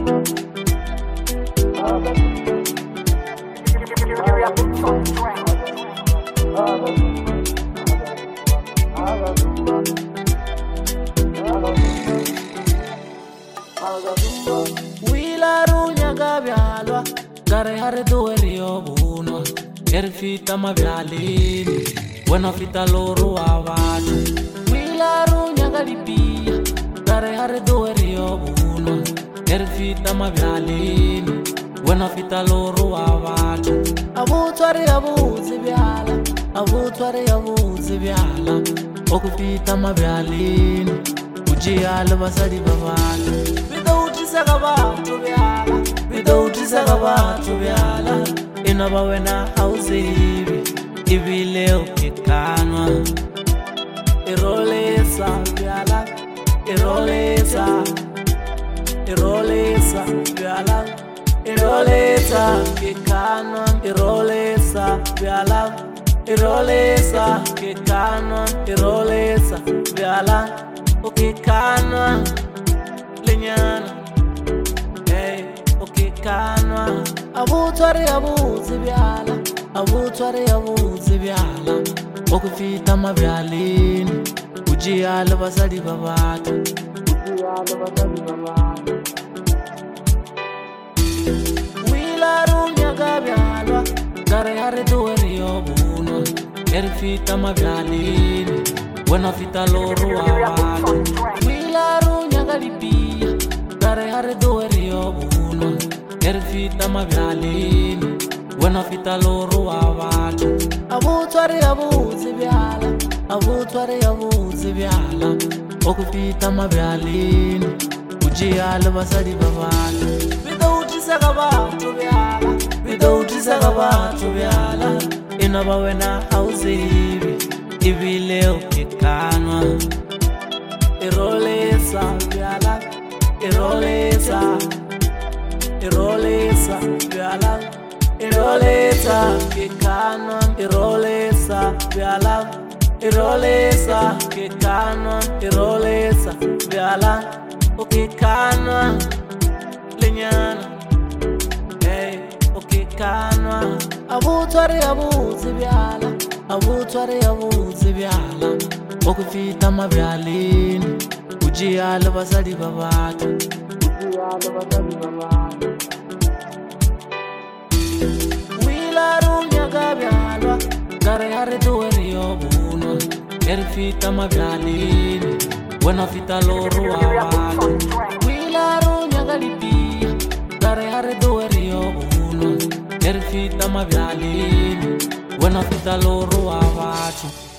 Wilarunya gabyalwa gare hare duerio buno erfita mabyalini wena fita loru wabatu wilarunya galipia gare hare duerio buno erfita mabyalini wena fita loru wabatu abutware abuzi byala abutware abuzi byala okupita mabyalini ujiyala basadi babala Bidouti sakabantu byala inaba wena hauzibi ibile ukikanwa irolesa byala irolesa byala irolesa kikanwa irolesa byala irolesa kikanwa irolesa byala ukikanwa lenyana kanwa abutware abuzi byala abutware abuzi byala okufita mabyalini ujiyala basadi babatu wilarunya gabyalwa gare hare duerio buno erfita mabyalini wena fita loru wabatu wilarunya galipia gare hare duerio buno erfita mabyalini wena fita loru wabatu abutware abuzi byala abutware abuzi byala okufita mabyalini ujiyala basadi babala bidouti sakabantu byala inaba wena hauzibi ibile ukikanwa irolesa byala irolesa byala irolesa kikanwa irolesa byala irolesa kikanwa irolesa byala ukikanwa lenyana ukikanwa abutware abuzi byala abutware abuzi byala okufita mabyalini ujiyala basadi babatu wilarunya gabyalwa gare hare duerio buno erfita mabyalini wena fita loru wabatu wilarunya galipia gare hare duerio buno erfita mabyalini wena fita loru wabatu